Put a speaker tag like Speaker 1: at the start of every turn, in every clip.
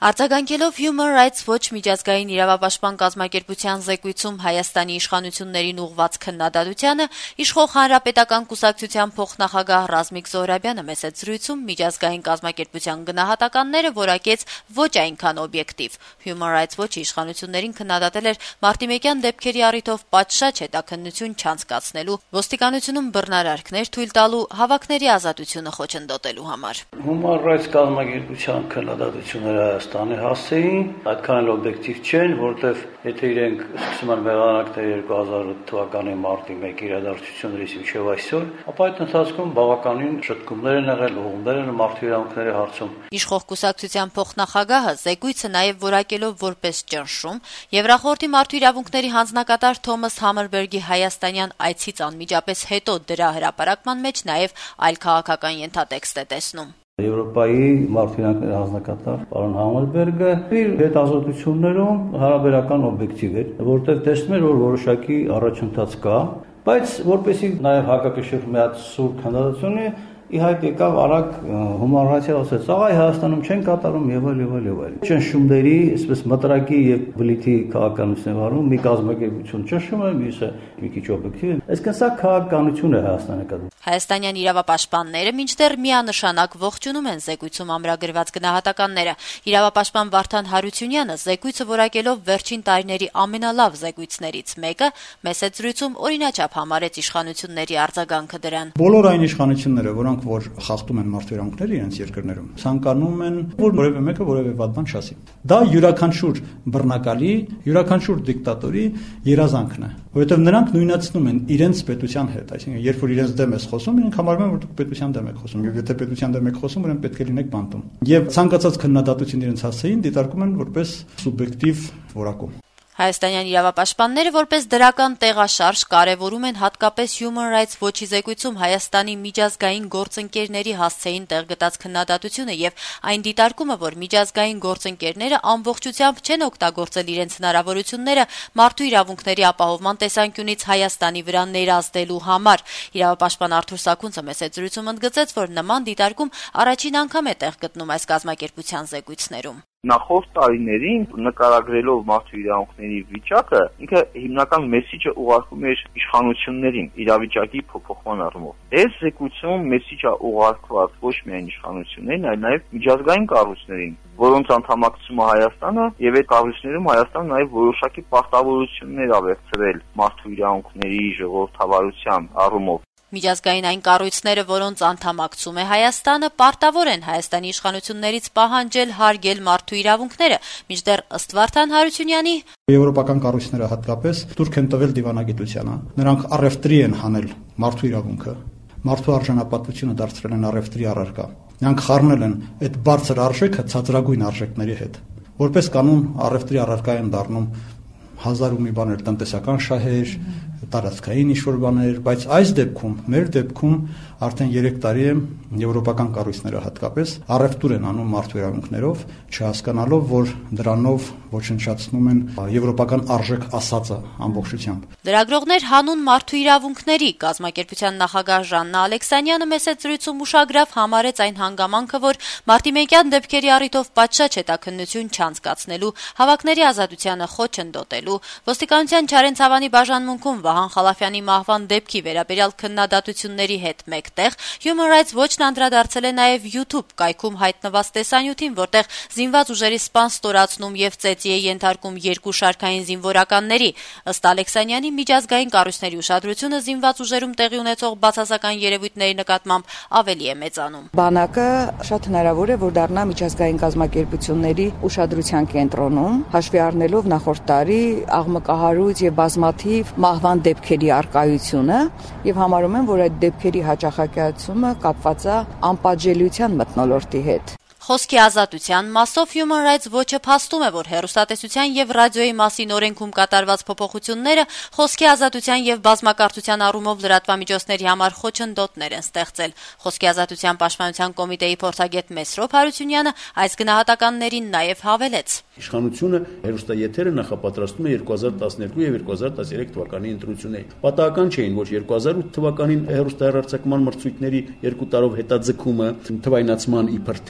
Speaker 1: Արձագանքելով Human Rights Watch միջազգային իրավապաշտպան կազմակերպության զեկույցում Հայաստանի իշխանություններին ուղղված քննադատությանը, իշխող Հանրապետական կուսակցության փոխնախագահ Ռազմիկ Զոհրաբյանը մեծ զրույցում միջազգային կազմակերպության գնահատականները որակեց ոչ այնքան օբյեկտիվ։ Human Rights Watch-ը իշխանություններին քննադատել էր մարտիմեկյան դեպքերի առիթով պատշաճ հետաքննություն չանցկացնելու, ոստիկանությունում բռնարարքներ թույլ տալու, հավաքների ազատությունը խոչընդոտելու համար։
Speaker 2: Human Rights կազմակերպության քննադատությունները Հայաստանի հասցեին, այդքան էլ օբյեկտիվ չեն, որտեղ եթե իրենք սկսում են մեղանակները 2008 թվականի մարտի 1 իրադարձություններից մինչև այսօր, ապա այդ ընթացքում բավականին շտկումներ են եղել, ուղղումներ են մարդու իրավունքների հարցում։
Speaker 1: Իշխող կուսակցության փոխնախագահը զեկույցը նաև որակելով որպես ճնշում, Եվրախորհրդի մարդու իրավունքների հանձնակատար Թոմաս Համերբերգի հայաստանյան այցից անմիջապես հետո դրա հրապարակման մեջ նաև այլ քաղաքական ենթատեքստ է տեսնում։
Speaker 2: Եվրոպայի մարդու իրավունքների հանձնակատար պարոն Համերբերգը իր հետազոտություններում հարաբերական օբյեկտիվ էր, որտեղ տեսնում էր, որ որոշակի առաջընթաց կա, բայց որպեսզի նաև հակակշիռ մի հատ սուր քննադատություն ի հայտ եկավ արագ Human Rights-ը ասեց, աղայ Հայաստանում չեն կատարում եւ այլ։ Ճնշումների, այսպես մտրակի եւ բլիթի քաղաքականություն վարում մի կազմակերպություն ճնշում է, մյուսը մի քիչ օբյեկտիվ է։ Այսինքն սա քաղաքականություն է Հայաստանի կողմից։
Speaker 1: Հայաստանյան իրավապաշտպանները մինչդեռ միանշանակ ողջունում են զեկույցում ամրագրված գնահատականները։ Իրավապաշտպան Վարդան Հարությունյանը զեկույցը որակելով վերջին տարիների ամենալավ զեկույցներից մեկը մեծ զրույցում օրինաչափ համարեց իշխանությունների արձագանքը դրան։
Speaker 3: Բոլոր այն իշխանությունները, որոնք որ խախտում են մարդու իրավունքները իրենց երկրներում, ցանկանում են, որ որևէ մեկը որևէ վատ բան չասի։ Դա յուրաքանչյուր բռնակալի, յուրաքանչյուր դիկտատորի երազանքն է, որովհետև նրանք նույնացնում են իրենց պետության հետ, այսինքն երբ որ իրենց դեմ ես խոսում, իրենք համարում են, որ դուք պետության դեմ եք խոսում, եւ եթե պետության դեմ եք խոսում, ուրեմն պետք է լինեք բանտում։ Եվ ցանկացած քննադատություն իրենց հասցեին դիտարկում են որպես սուբյեկտիվ որակում։
Speaker 1: Հայաստանյան իրավապաշտպանները որպես դրական տեղաշարժ կարևորում են հատկապես Human Rights Watch-ի զեկույցում Հայաստանի միջազգային գործընկերների հասցեին տեղգտած քննադատությունը եւ այն դիտարկումը, որ միջազգային գործընկերները ամբողջությամբ չեն օգտագործել իրենց հնարավորությունները մարդու իրավունքների ապահովման տեսանկյունից Հայաստանի վրա ներազդելու համար։ Իրավապաշտպան Արթուր Սաքունցը մեծ զրույցում ընդգծեց, որ նման դիտարկում առաջին անգամ է տեղ գտնում այս կազմակերպության զեկույցներում։
Speaker 4: Նախորդ տարիներին նկարագրելով մարդու իրավունքների վիճակը, ինքը հիմնական մեսիջը ուղարկում էր իշխանություններին իրավիճակի փոփոխման առումով։ Այս զեկույցում մեսիջը ուղարկված ոչ միայն իշխանություններին, այլ նաև միջազգային կառույցներին, որոնց անդամակցումը Հայաստանը եւ այդ կառույցներում Հայաստանը նաև որոշակի պարտավորություններ ա վերցրել մարդու իրավունքների ժողովրդավարության առումով։
Speaker 1: Միջազգային այն կառույցները, որոնց անդամակցում է Հայաստանը, պարտավոր են Հայաստանի իշխանություններից պահանջել հարգել մարդու իրավունքները, մինչդեռ ըստ Վարդան Հարությունյանի
Speaker 3: Եվրոպական կառույցները հատկապես թուրք են տվել դիվանագիտությանը։ Նրանք առևտրի են հանել մարդու իրավունքը, մարդու արժանապատվությունը դարձրել են առևտրի առարկա։ Նրանք խառնել են այդ բարձր արժեքը ցածրագույն արժեքների հետ։ Որպես կանոն առևտրի առարկա են դառնում հազար ու մի բաներ տնտեսական շահեր, տարածքային ինչ-որ բաներ, բայց այս դեպքում, մեր դեպքում արդեն 3 տարի է եվրոպական կառույցները հատկապես առևտուր են անում մարդու իրավունքներով, չհասկանալով, որ դրանով ոչնչացնում են եվրոպական արժեք ասածը ամբողջությամբ։
Speaker 1: Լրագրողներ հանուն մարդու իրավունքների կազմակերպության նախագահ Ժաննա Ալեքսանյանը մեծ զրույցում ուշագրավ համարեց այն հանգամանքը, որ մարտիմեկյան դեպքերի առիթով պատշաճ հետաքննություն չանցկացնելու, հավաքների ազատությանը խոչընդոտելու, ոստիկանության Չարենցավանի բաժանմունքում Վահան Խալաֆյանի մահվան դեպքի վերաբերյալ քննադատությունների հետ մեկտեղ Human Rights Watch-ն անդրադարձել է նաև YouTube կայքում հայտնված տեսանյութին, որտեղ զինված ուժերի սպան ստորացնում եւ ծեծի է ենթարկում 2 շարքային զինվորականների։ Ըստ Ալեքսանյանի միջազգային կառույցների ուշադրությունը զինված ուժերում տեղի ունեցող բացասական երևույթների նկատմամբ ավելի է մեծանում։
Speaker 5: Բանակը շատ հնարավոր է, որ դառնա միջազգային կազմակերպությունների ուշադրության կենտրոնում, հաշվի առնելով նախորդ տարի աղմկահարույց եւ բազմաթիվ մահվան դեպքերի արկայությունը եւ համարում են, որ այդ դեպքերի հաճախակացումը կապված է անպատժելիության մթնոլորտի հետ։
Speaker 1: Խոսքի ազատության մասով Human Rights Watch-ը փաստում է, որ հեռուստատեսության եւ ռադիոյի մասին օրենքում կատարված փոփոխությունները խոսքի ազատության եւ բազմակարծության առումով լրատվամիջոցների համար խոչընդոտներ են ստեղծել։ Խոսքի ազատության պաշտպանության կոմիտեի փորձագետ Մեսրոպ Հարությունյանը այս գնահատականներին նաեւ հավելեց։
Speaker 6: Իշխանությունը հեռուստաեթերը նախապատրաստում է 2012 եւ 2013 թվականի ընտրություններին։ Պատահական չէին, որ 2008 թվականին հեռուստահեռարձակման մրցույթների 2 տարով հետաձգումը թվայնացման իբր թե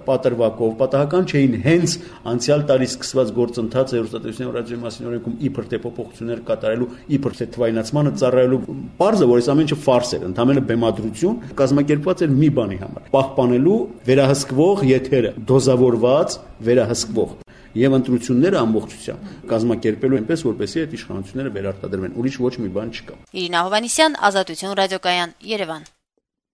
Speaker 6: պատրվակով, պատահական չէին հենց անցյալ տարի սկսված գործընթացը հեռուստատեսության ռադիոյի մասին օրենքում իբր թե փոփոխություններ կատարելու, իբր թե թվայնացմանը ծառայելու բարձը, որ այս ամեն ինչը ֆարս էր, ընդհանրապես բեմադրություն կազմակերպված էր մի բանի համար՝ պահպանելու վերահսկվող եթերը, դոզավորված վերահսկվող եւ ընտրությունները ամբողջությամբ կազմակերպելու այնպես, որպեսզի այդ իշխանությունները վերարտադրվեն։ Ուրիշ ոչ մի բան չկա։
Speaker 1: Իրինա Հովհաննիսյան, Ազատություն ռադիոկայան, Երևան։